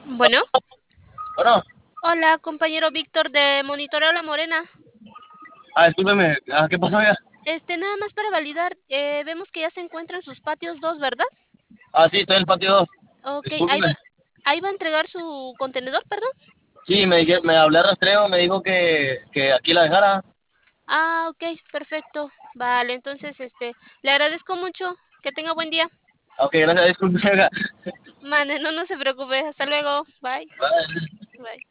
Bueno, Bueno, hola, compañero Víctor de Monitoreo La Morena. discúlpeme, ¿qué pasó ya? Nada más para validar, vemos que ya se encuentran sus patios 2, ¿verdad? Sí, estoy en el patio 2. Ok, Discúlpeme. ahí va a entregar su contenedor, perdón. Sí, me hablé a rastreo, me dijo que aquí la dejara. Ah, ok, perfecto. Vale, entonces, le agradezco mucho. Que tenga buen día. Ok, gracias, discúlpeme. Mane, no se preocupe. Hasta luego. Bye. Bye.